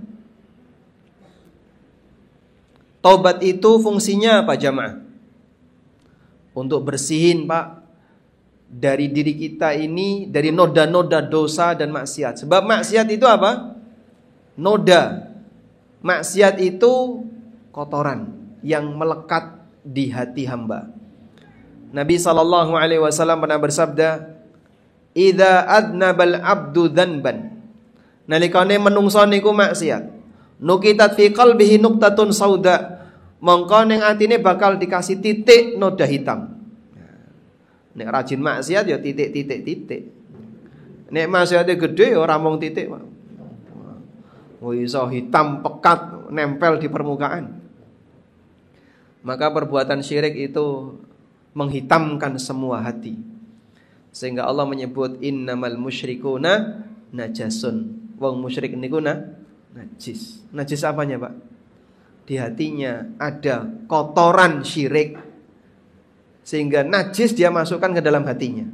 Taubat itu fungsinya apa jamaah? Untuk bersihin, Pak, dari diri kita ini, dari noda-noda dosa dan maksiat. Sebab maksiat itu apa? Noda. Maksiat itu kotoran yang melekat di hati hamba. Nabi sallallahu alaihi wasallam pernah bersabda, "Idza adnabal abdu dzanban." Nalikane menungso niku maksiat, nukitat fi qalbihi nuqtatun sauda, mongko ning atine bakal dikasih titik noda hitam. Nek rajin maksiat ya titik-titik-titik. Nek maksiate gede ya ora mung titik, Pak. Oh iso hitam pekat nempel di permukaan. Maka perbuatan syirik itu menghitamkan semua hati. Sehingga Allah menyebut innamal musyrikuna najasun. Wong musyrik niku na najis. Najis apanya, Pak? Di hatinya ada kotoran syirik, sehingga najis dia masukkan ke dalam hatinya.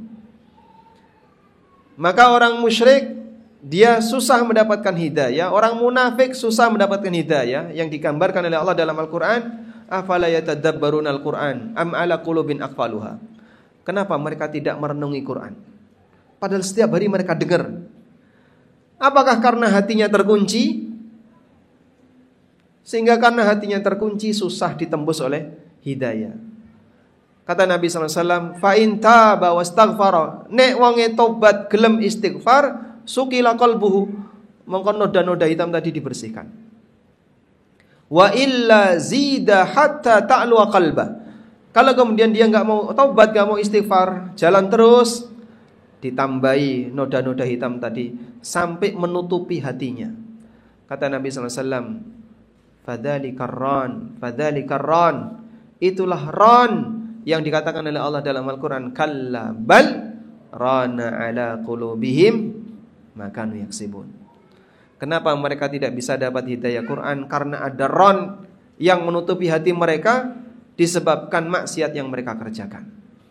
Maka orang musyrik dia susah mendapatkan hidayah, orang munafik susah mendapatkan hidayah yang digambarkan oleh Allah dalam Al-Qur'an, afala yatadabbarunal Qur'an am ala qulubin aqfaluha. Kenapa mereka tidak merenungi Quran? Padahal setiap hari mereka dengar. Apakah karena hatinya terkunci? Sehingga karena hatinya terkunci susah ditembus oleh hidayah. Kata Nabi sallallahu alaihi wasallam, fa in taba wastaghfara, nek wonge tobat gelem istighfar, sukila qalbuhu, mongko noda-noda hitam tadi dibersihkan. Wa illa zida hatta ta'lu qalba. Kalau kemudian dia enggak mau taubat, enggak mau istighfar, jalan terus, ditambahi noda-noda hitam tadi sampai menutupi hatinya. Kata Nabi sallallahu alaihi wasallam, fadzalikar ran, fadzalikar ran, itulah ran yang dikatakan oleh Allah dalam Al-Qur'an, kalla bal rana ala qulubihim makanu yaksibun. Kenapa mereka tidak bisa dapat hidayah Quran? Karena ada ron yang menutupi hati mereka disebabkan maksiat yang mereka kerjakan.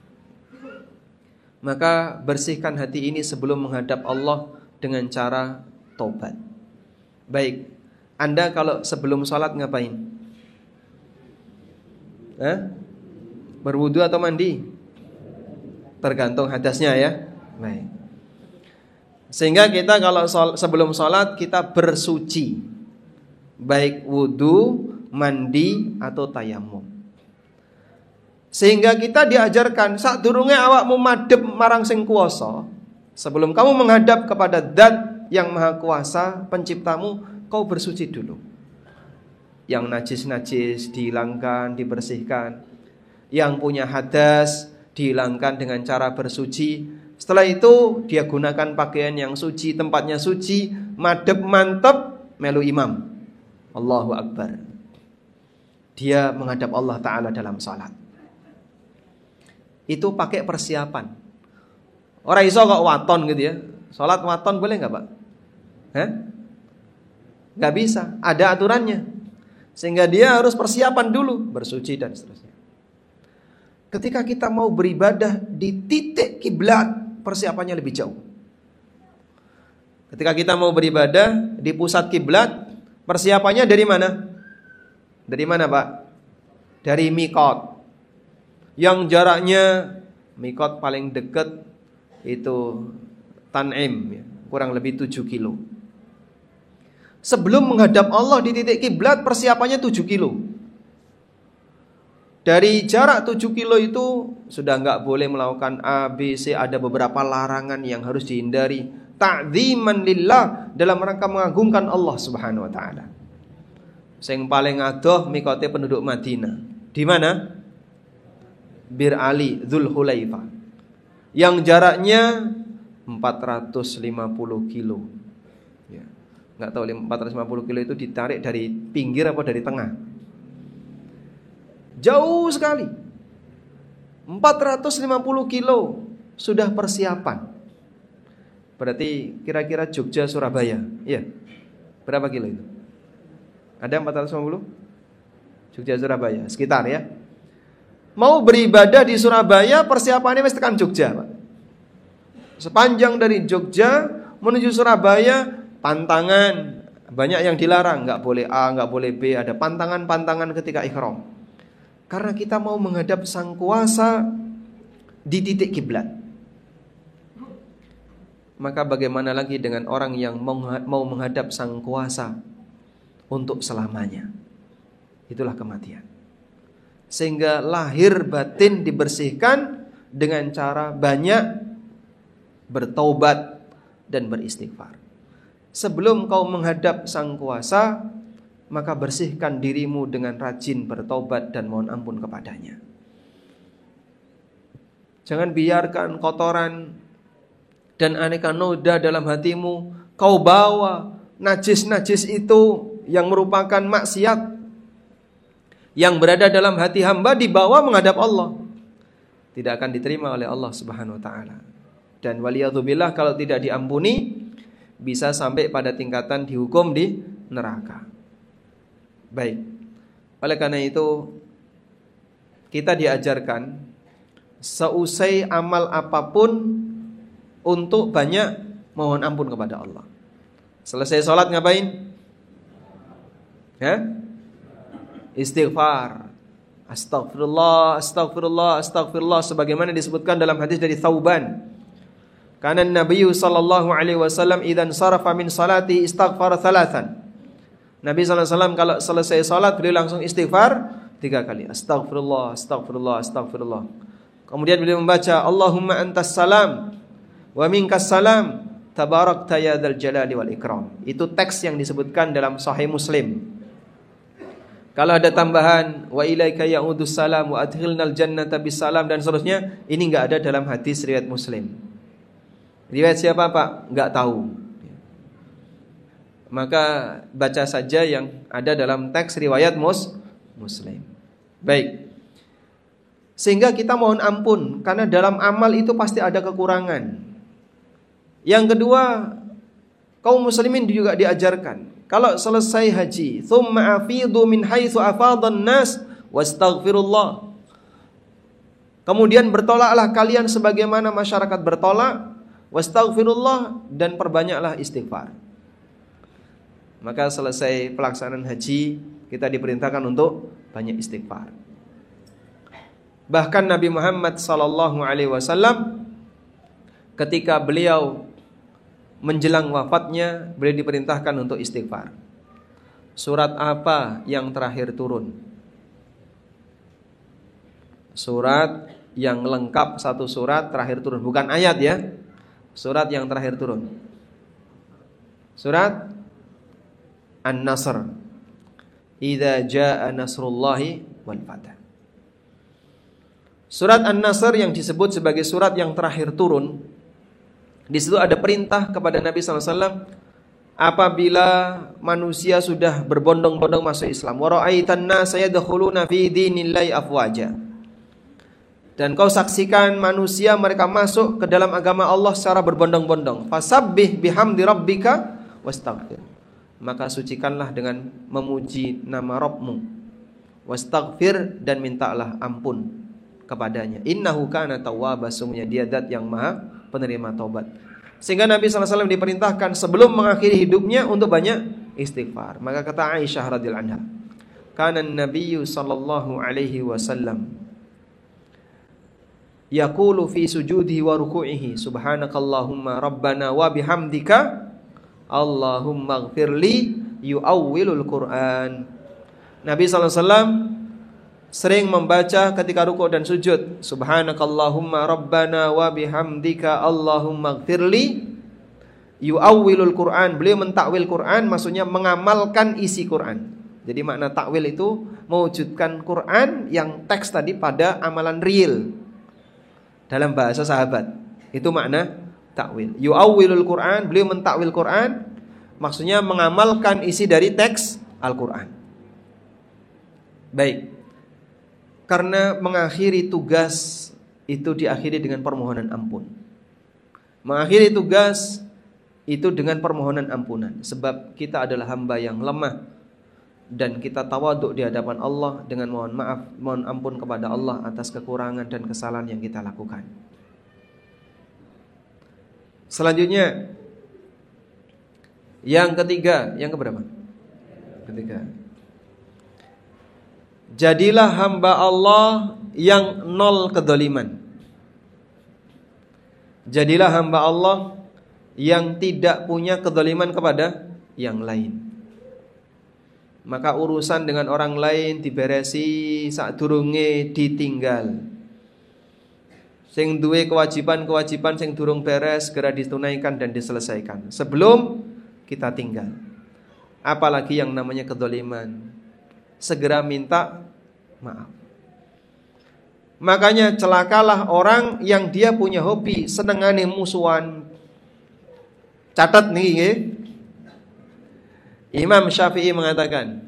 Maka bersihkan hati ini sebelum menghadap Allah dengan cara taubat. Baik, Anda kalau sebelum sholat ngapain? Hah? Berwudu atau mandi? Tergantung hadasnya ya. Baik. Sehingga kita kalau sol, sebelum sholat kita bersuci, baik wudu, mandi atau tayamum. Sehingga kita diajarkan saat durunge awakmu madhep marang sing kuwasa, sebelum kamu menghadap kepada Zat yang Maha Kuasa, penciptamu, kau bersuci dulu. Yang najis-najis dihilangkan, dibersihkan. Yang punya hadas dihilangkan dengan cara bersuci. Setelah itu dia gunakan pakaian yang suci, tempatnya suci, madhep mantep melu imam. Allahu Akbar. Dia menghadap Allah Ta'ala dalam salat. Itu pakai persiapan. Ora iso kok waton gitu ya. Salat waton boleh enggak, Pak? Hah? Enggak bisa, ada aturannya. Sehingga dia harus persiapan dulu, bersuci dan seterusnya. Ketika kita mau beribadah di titik kiblat, persiapannya lebih jauh. Ketika kita mau beribadah di pusat kiblat, persiapannya dari mana? Dari mana, Pak? Dari mikot. Yang jaraknya mikot paling dekat itu Tan'im ya, kurang lebih tujuh kilo. Sebelum menghadap Allah di titik kiblat, persiapannya tujuh kilo. Dari jarak tujuh kilo itu sudah enggak boleh melakukan A, B, C. Ada beberapa larangan yang harus dihindari. Ta'ziman lillah, dalam rangka mengagungkan Allah Subhanahu wa taala. Sing paling adoh mikote penduduk Madinah. Di mana? Bir Ali Dzulhulaifah. Yang jaraknya empat ratus lima puluh kilo. Ya. Enggak tahu empat ratus lima puluh kilo itu ditarik dari pinggir apa dari tengah. Jauh sekali. empat ratus lima puluh kilo sudah persiapan. Berarti kira-kira Jogja Surabaya. Iya. Berapa kilo itu? Ada empat ratus lima puluh? Jogja Surabaya, sekitar ya. Mau beribadah di Surabaya, persiapannya mesti tekan Jogja, Pak. Sepanjang dari Jogja menuju Surabaya, pantangan. Banyak yang dilarang, enggak boleh A, enggak boleh B, ada pantangan-pantangan ketika ihram. Karena kita mau menghadap Sang Kuasa di titik kiblat. Maka bagaimana lagi dengan orang yang mau menghadap Sang Kuasa untuk selamanya? Itulah kematian. Sehingga lahir batin dibersihkan dengan cara banyak bertaubat dan beristighfar. Sebelum kau menghadap Sang Kuasa, maka bersihkan dirimu dengan rajin bertaubat dan mohon ampun kepadanya. Jangan biarkan kotoran dan aneka noda dalam hatimu kau bawa. Najis-najis itu yang merupakan maksiat yang berada dalam hati hamba dibawa menghadap Allah, tidak akan diterima oleh Allah Subhanahu wa taala. Dan waliyadzubillah, kalau tidak diampuni bisa sampai pada tingkatan dihukum di neraka. Baik. Oleh karena itu kita diajarkan seusai amal apapun untuk banyak mohon ampun kepada Allah. Selesai sholat ngapain? Ya? Istighfar. Astaghfirullah, astaghfirullah, astaghfirullah, sebagaimana disebutkan dalam hadis dari Thauban. Kana Nabi sallallahu alaihi wasallam idzan sarafa min salati istaghfara thalathan. Nabi sallallahu alaihi wasallam kalau selesai salat beliau langsung istighfar tiga kali. Astaghfirullah, astaghfirullah, astaghfirullah. Kemudian beliau membaca Allahumma antas salam wa minkas salam tabarakta ya dzal jalali wal ikram. Itu teks yang disebutkan dalam Sahih Muslim. Kalau ada tambahan wa ilaika ya'udus salam wa adkhilnal jannata bisalam dan seterusnya, ini enggak ada dalam hadis riwayat Muslim. Riwayat siapa, Pak? Enggak tahu. Maka baca saja yang ada dalam teks riwayat mus Muslim. Baik. Sehingga kita mohon ampun karena dalam amal itu pasti ada kekurangan. Yang kedua, kaum muslimin juga diajarkan kalau selesai haji, thumma afidu min haitsu afadhan nas wastaghfirullah. Kemudian bertolaklah kalian sebagaimana masyarakat bertolak, wastaghfirullah, dan perbanyaklah istighfar. Maka selesai pelaksanaan haji, kita diperintahkan untuk banyak istighfar. Bahkan Nabi Muhammad sallallahu alaihi wasallam ketika beliau menjelang wafatnya, beliau diperintahkan untuk istighfar. Surat apa yang terakhir turun? Surat yang lengkap, satu surat terakhir turun, bukan ayat ya. Surat yang terakhir turun. Surat An-Nasr. Idza jaa nasrullahi wal fath. Surat An-Nasr yang disebut sebagai surat yang terakhir turun, di situ ada perintah kepada Nabi sallallahu alaihi wasallam apabila manusia sudah berbondong-bondong masuk Islam, wa ra'aitan nasa yadkhuluna fi dinillahi afwaja. Dan kau saksikan manusia mereka masuk ke dalam agama Allah secara berbondong-bondong. Fasabbih bihamdi rabbika wastaghfir. Maka sucikanlah dengan memuji nama Rabbmu. Wastaghfir, dan mintalah ampun kepadanya. Innahu kana tawwaba, sungguhnya dia zat yang maha penerima taubat. Sehingga Nabi sallallahu alaihi wasallam diperintahkan sebelum mengakhiri hidupnya untuk banyak istighfar. Maka kata Aisyah radhiyallahu anha, kana an-nabiyyu sallallahu alaihi wasallam yaqulu fi sujudihi wa ruku'ihi subhanakallahumma rabbana wa bihamdika Allahumma ighfirli yu'awwilul Qur'an. Nabi sallallahu alaihi wasallam sering membaca ketika ruku' dan sujud, subhanakallahumma rabbana wa bihamdika Allahumma ighfirli yu'awwilul Qur'an. Beliau mentakwil Qur'an, maksudnya mengamalkan isi Qur'an. Jadi makna takwil itu mewujudkan Qur'an yang teks tadi pada amalan real. Dalam bahasa sahabat, itu makna takwil. Yu'awwilul Qur'an, beliau mentakwil Qur'an, maksudnya mengamalkan isi dari teks Al-Qur'an. Baik. Karena mengakhiri tugas itu diakhiri dengan permohonan ampun. Mengakhiri tugas itu dengan permohonan ampunan. Sebab kita adalah hamba yang lemah, dan kita tawaduk di hadapan Allah dengan mohon maaf, mohon ampun kepada Allah atas kekurangan dan kesalahan yang kita lakukan. Selanjutnya, yang ketiga, yang keberapa? Ketiga. Jadilah hamba Allah yang nol kedoliman. Jadilah hamba Allah yang tidak punya kedoliman kepada yang lain. Maka urusan dengan orang lain diberesi sadurunge ditinggal. Sing duwe kewajiban-kewajiban sing durung beres segera ditunaikan dan diselesaikan sebelum kita tinggal. Apalagi yang namanya kedoliman, segera minta maaf. Makanya celakalah orang yang dia punya hobi senengane musuhan. Catat nih ya. Imam Syafi'i mengatakan,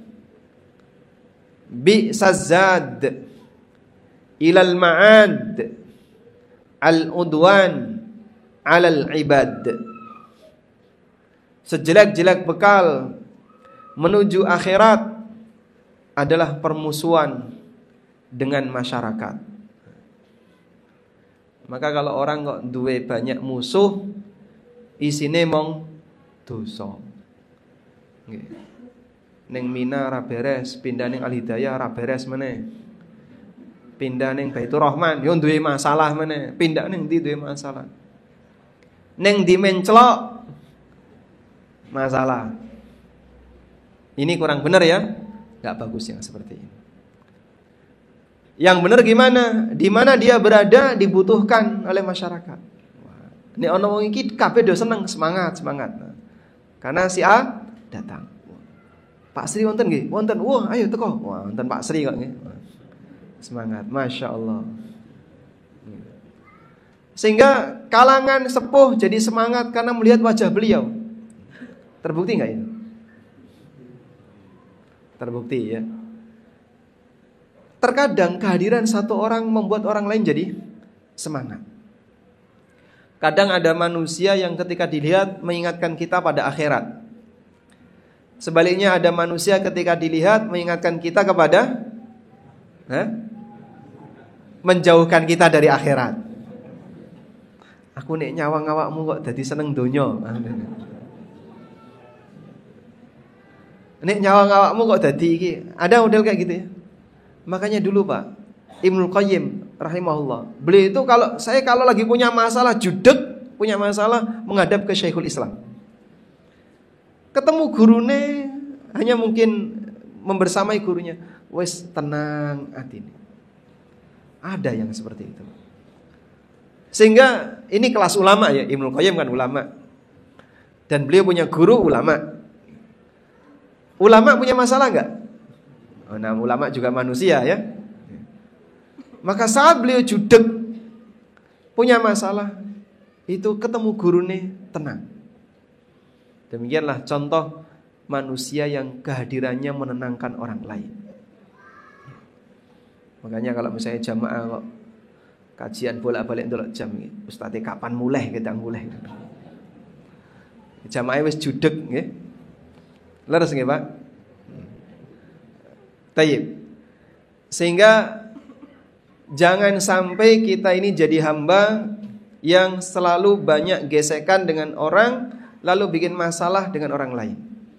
bi'sazad ilal ma'ad al-udwan alal ibad. Sejelek-jelek bekal menuju akhirat adalah permusuhan dengan masyarakat. Maka kalau orang kok duwe banyak musuh, isine mong dosa. Nggih. Ning Mina ra beres, pindah ning Al Hidayah ra beres meneh. Pindah ning Baitur Rahman yo duwe masalah meneh. Pindah ning ndi duwe masalah. Ning ndi menclok masalah. Ini kurang benar ya? Enggak bagus yang seperti ini. Yang benar gimana? Di mana dia berada dibutuhkan oleh masyarakat. Nek ana wong iki kabeh do seneng, semangat, semangat. Karena si A datang. Pak Sri wonten nggih? Wonten. Wah, ayo teko. Wah, wonten Pak Sri kok nggih. Semangat, Masya Allah. Sehingga kalangan sepuh jadi semangat karena melihat wajah beliau. Terbukti enggak ini? Terbukti ya. Terkadang kehadiran satu orang membuat orang lain jadi semangat. Kadang ada manusia yang ketika dilihat mengingatkan kita pada akhirat. Sebaliknya ada manusia ketika dilihat mengingatkan kita kepada eh, menjauhkan kita dari akhirat. Aku nek nyawang awakmu kok dadi seneng donya. Nek nyawang awakmu kok dadi iki. Ada model kayak gitu ya. Makanya dulu Pak Ibnu Qayyim rahimahullah. Beliau itu kalau saya kalau lagi punya masalah judek, punya masalah menghadap ke Syekhul Islam. Ketemu gurune hanya mungkin membersamai gurunya. Wes tenang hati ini. Ada yang seperti itu. Sehingga ini kelas ulama ya, Ibnu Qayyim kan ulama. Dan beliau punya guru ulama. Ulama punya masalah enggak? Oh, nah, ulama juga manusia ya. Maka saat beliau judek punya masalah, itu ketemu gurune tenang. Demikianlah contoh manusia yang kehadirannya menenangkan orang lain. Makanya kalau misalnya jamaah kok kajian bolak-balik ndelok jam iki, Ustaz kapan mulai kita mulai. Jamaah wis judek nggih. Leres nggih, Pak? Tayyib. Sehingga jangan sampai kita ini jadi hamba yang selalu banyak gesekan dengan orang, lalu bikin masalah dengan orang lain.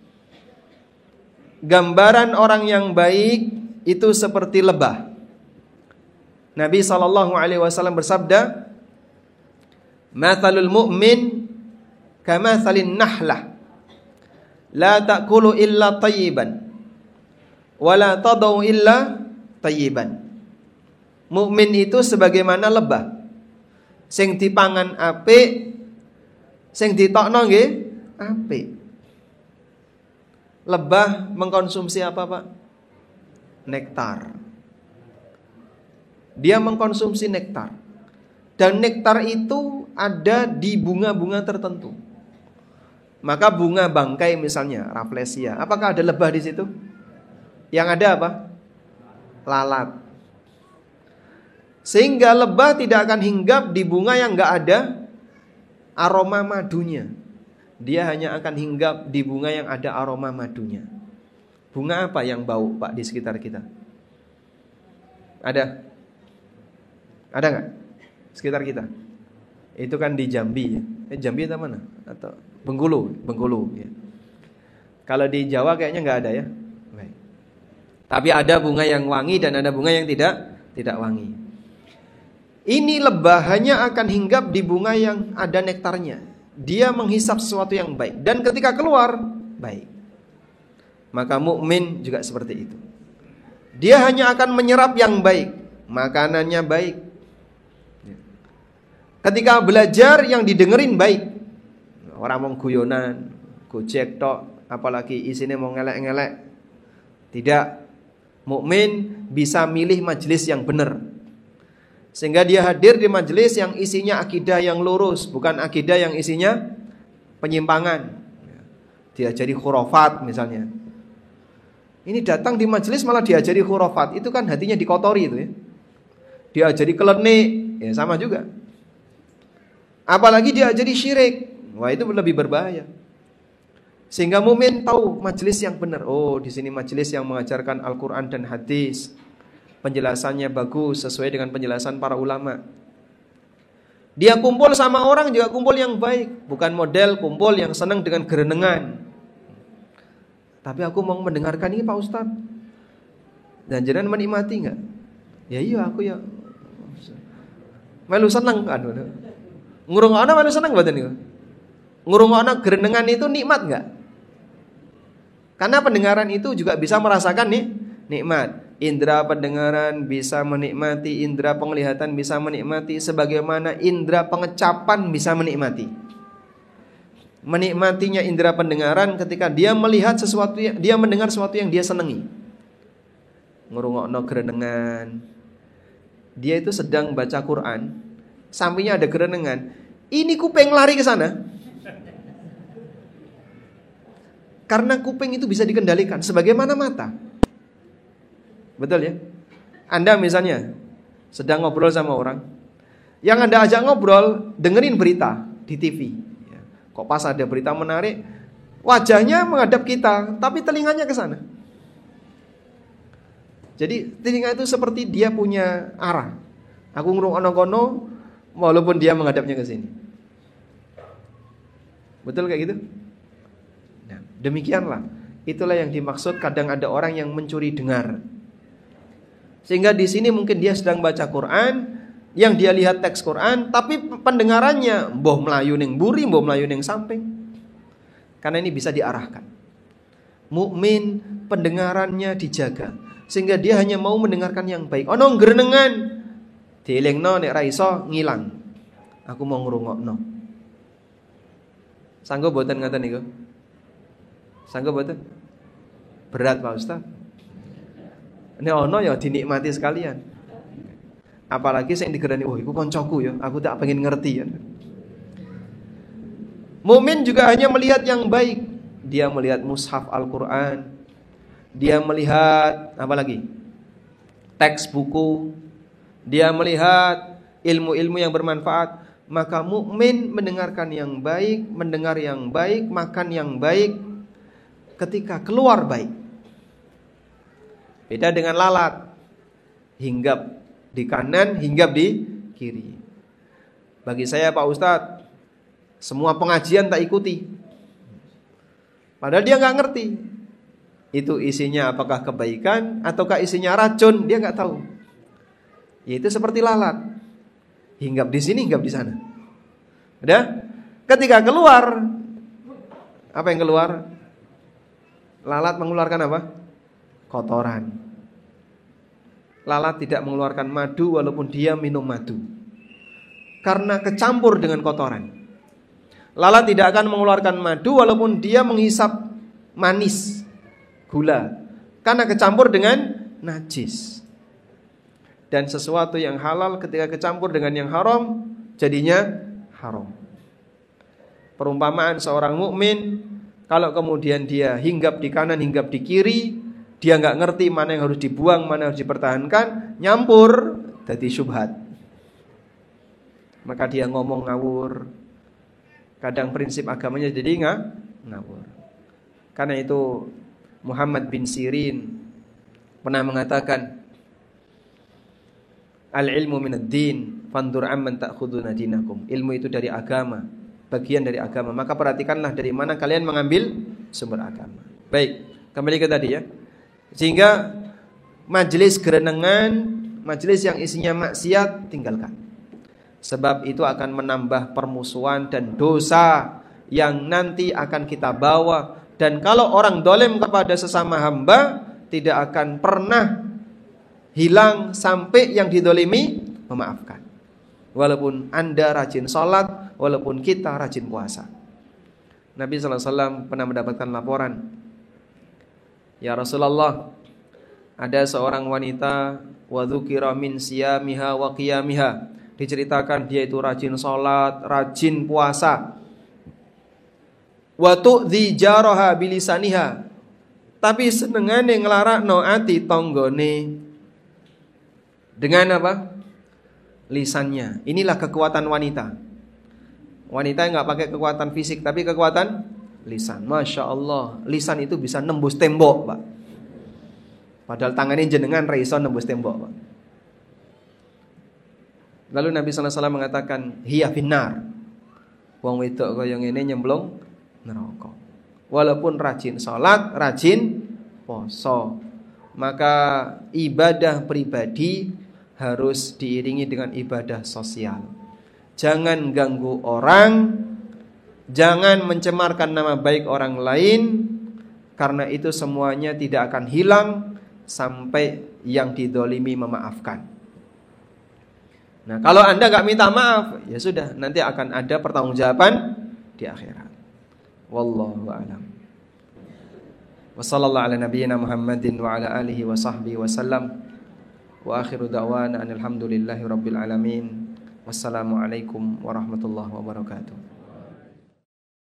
Gambaran orang yang baik itu seperti lebah. Nabi shallallahu alaihi wasallam bersabda, "Mathalul mu'min kamathalin nahlah, la ta'kulu illa tayyiban, wa la tadau illa tayyiban." Mukmin itu sebagaimana lebah, sing dipangan apik, sing ditokno nggih apik. Lebah mengkonsumsi apa, Pak? Nektar. Dia mengkonsumsi nektar. Dan nektar itu ada di bunga-bunga tertentu. Maka bunga bangkai misalnya, Rafflesia, apakah ada lebah di situ? Yang ada apa? Lalat. Sehingga lebah tidak akan hinggap di bunga yang enggak ada aroma madunya. Dia hanya akan hinggap di bunga yang ada aroma madunya. Bunga apa yang bau, Pak, di sekitar kita? Ada? Ada enggak? Sekitar kita. Itu kan di Jambi ya. Eh, Jambi atau mana? Atau Bengkulu, Bengkulu ya. Kalau di Jawa kayaknya enggak ada ya. Baik. Tapi ada bunga yang wangi dan ada bunga yang tidak tidak wangi. Ini lebah hanya akan hinggap di bunga yang ada nektarnya. Dia menghisap sesuatu yang baik dan ketika keluar baik. Maka mukmin juga seperti itu. Dia hanya akan menyerap yang baik, makanannya baik. Ketika belajar yang didengerin baik. Orang mau guyonan, gojek tok, apalagi isinya mau ngelek-ngelek. Tidak. Mukmin bisa milih majelis yang benar. Sehingga dia hadir di majelis yang isinya akidah yang lurus, bukan akidah yang isinya penyimpangan. Diajari khurafat misalnya. Ini datang di majelis malah diajari khurafat, itu kan hatinya dikotori itu ya. Diajari klenik, ya sama juga. Apalagi diajari syirik, wah itu lebih berbahaya. Sehingga mukmin tahu majelis yang benar. Oh, di sini majelis yang mengajarkan Al-Qur'an dan hadis. Penjelasannya bagus sesuai dengan penjelasan para ulama. Dia kumpul sama orang juga kumpul yang baik, bukan model kumpul yang senang dengan gerenengan. Tapi aku mau mendengarkan ini Pak Ustadz. Dan jenengan menikmati enggak? Ya iya aku ya. Melu seneng kan. Ngurungokno melu seneng mboten niku? Ngurungokno gerenengan itu nikmat enggak? Karena pendengaran itu juga bisa merasakan nih nikmat. Indra pendengaran bisa menikmati, indra penglihatan bisa menikmati, sebagaimana indra pengecapan bisa menikmati. Menikmatinya indra pendengaran ketika dia melihat sesuatu yang, dia mendengar sesuatu yang dia senangi. Ngurungokno gerenengan. Dia itu sedang baca Quran, sampingnya ada gerenengan. Ini kuping lari ke sana. Karena kuping itu bisa dikendalikan sebagaimana mata. Betul ya? Anda misalnya sedang ngobrol sama orang, yang Anda ajak ngobrol dengerin berita di T V. Kok pas ada berita menarik, wajahnya menghadap kita, tapi telinganya ke sana. Jadi telinga itu seperti dia punya arah. Aku ngrungokno kono walaupun dia menghadapnya ke sini. Betul kayak gitu? Nah, demikianlah. Itulah yang dimaksud kadang ada orang yang mencuri dengar. Sehingga di sini mungkin dia sedang baca Quran, yang dia lihat teks Quran, tapi pendengarannya mboh melayu ning mburi, mboh melayu ning samping. Karena ini bisa diarahkan. Mukmin pendengarannya dijaga, sehingga dia hanya mau mendengarkan yang baik. Ono ngrenengan, dielingno nek ra iso ngilang. Aku mau ngrungokno. Sanggup boten ngaten niku? Sanggup boten? Berat Pak Ustaz. Nek ono ya dinikmati sekalian. Apalagi sing digerani, oh iku koncoku ya, aku tak pengen ngerti ya. Mukmin juga hanya melihat yang baik. Dia melihat mushaf Al-Quran, dia melihat apa lagi? Teks buku, dia melihat ilmu-ilmu yang bermanfaat. Maka mukmin mendengarkan yang baik, mendengar yang baik, makan yang baik, ketika keluar baik. Beda dengan lalat, hinggap di kanan, hinggap di kiri. Bagi saya Pak Ustadz, semua pengajian tak ikuti. Padahal dia nggak ngerti itu isinya apakah kebaikan ataukah isinya racun, dia nggak tahu. Yaitu seperti lalat, hinggap di sini, hinggap di sana. Udah? Ketika keluar, apa yang keluar? Lalat mengeluarkan apa? Kotoran. Lalat tidak mengeluarkan madu walaupun dia minum madu, karena kecampur dengan kotoran. Lalat tidak akan mengeluarkan madu walaupun dia menghisap manis, gula, karena kecampur dengan najis. Dan sesuatu yang halal ketika kecampur dengan yang haram, jadinya haram. Perumpamaan seorang mukmin, kalau kemudian dia hinggap di kanan, hinggap di kiri, dia nggak ngerti mana yang harus dibuang, mana yang harus dipertahankan, nyampur, jadi syubhat. Maka dia ngomong ngawur. Kadang prinsip agamanya jadi nggak ngawur. Karena itu Muhammad bin Sirin pernah mengatakan, al-ilmu minad din, fandur amman ta'khuduna dinakum. Ilmu itu dari agama, bagian dari agama. Maka perhatikanlah dari mana kalian mengambil sumber agama. Baik, kembali ke tadi ya. Sehingga majelis gerenengan, majelis yang isinya maksiat, tinggalkan. Sebab itu akan menambah permusuhan dan dosa yang nanti akan kita bawa. Dan kalau orang dolim kepada sesama hamba, tidak akan pernah hilang sampai yang didolimi memaafkan. Walaupun Anda rajin sholat, walaupun kita rajin puasa. Nabi shallallahu alaihi wasallam pernah mendapatkan laporan, ya Rasulullah, ada seorang wanita, wa dzukira min siyamiha wa qiyamiha, diceritakan dia itu rajin sholat, rajin puasa. Wa tu'dzi jaraha bilisaniha, tapi senengane nglarakno ati tanggane dengan apa? Lisannya. Inilah kekuatan wanita. Wanita yang nggak pakai kekuatan fisik, tapi kekuatan lisan. Masya Allah, lisan itu bisa nembus tembok, Pak. Padahal tangannya jenengan ra iso nembus tembok, Pak. Lalu Nabi sallallahu alaihi wasallam mengatakan, hiya finnar. Wong wedok kaya ngene nyemplung neraka. Walaupun rajin salat, rajin poso. Maka ibadah pribadi harus diiringi dengan ibadah sosial. Jangan ganggu orang, jangan mencemarkan nama baik orang lain, karena itu semuanya tidak akan hilang sampai yang didolimi memaafkan. Nah, kalau Anda gak minta maaf, ya sudah, nanti akan ada pertanggungjawaban di akhirat. Wallahu a'lam. Wa sallallahu ala nabiyyina Muhammadin wa ala alihi wa sahbihi wa sallam. Wa akhiru da'wana alhamdulillahi rabbil alamin. Wassalamualaikum warahmatullahi wabarakatuh.